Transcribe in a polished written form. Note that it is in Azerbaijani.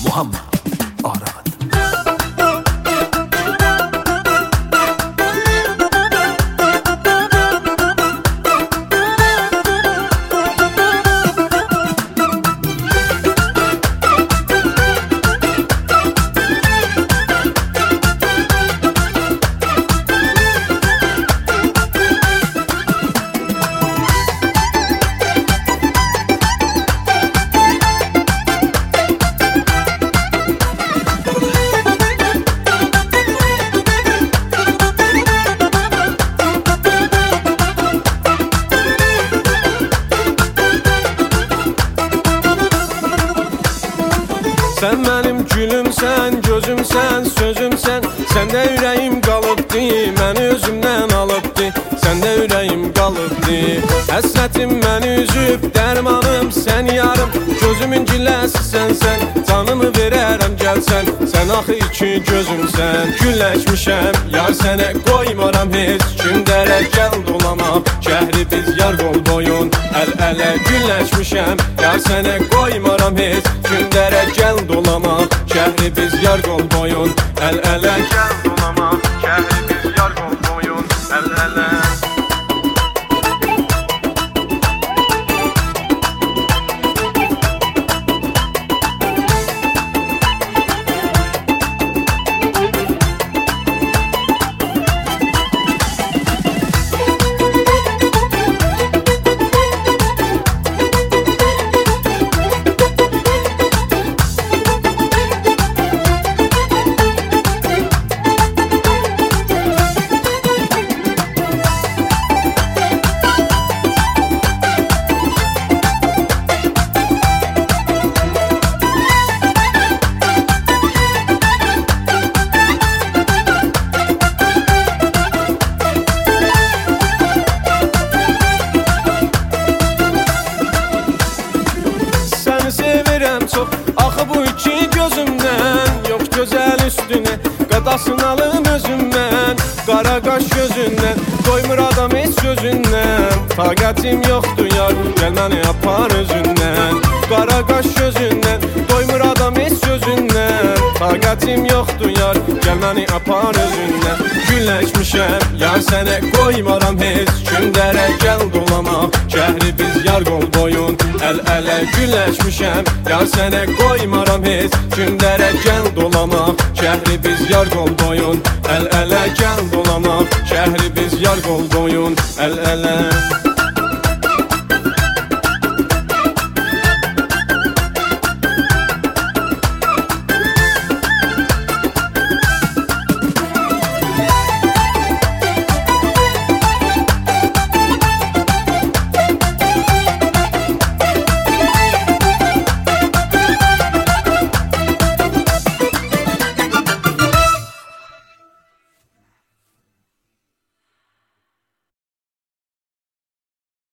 Muhammed Arad. Sen benim gülümsen, gözümsen, sözümsen. Sende ürəyim qalıbdı, məni özümdən alıbdı. Sende ürəyim qalıbdı. Həsrətim məni üzüb, dərmanım sən yarım. Gözümün gilləsi sən, canımı verərəm gəlsən. Sən axı iki gözümsən. Gülləşmişəm, yar sənə qoymaram heç. Gündərə gəl dolamaq, şəhri biz yar qol boyun. Əl-ələ gülləşmişəm, yar sənə qoymaram heç. Gündərə gəl dolamaq, şəhri biz yar qol boyun. Əl-ələ gəl dolamaq, şəhri biz yar qol boyun. Əl-ələ sevirəm çox, axı bu iki gözümdən. Yox gözəl üstünə, qadasın alım özümdən. Qara qaş gözündən, doymur adam heç sözündən. Taqətim yoxdur yar, gəl məni apar özündən. Qara qaş gözündən, doymur adam heç sözündən. Taqətim yoxdur yar, gəl məni apar özündən. Gülləşmişəm, yar sənə qoymaram heç. Gündərə gəl dolamaq, şəhri biz yar qol boyun. Əl-ələ gülləşmişəm, yar sənə qoymaram heç. Gündərə gəl dolamaq, şəhri biz yar qol boyun. Əl-ələ gəl dolamaq, şəhri biz yar qol boyun. Əl-ələ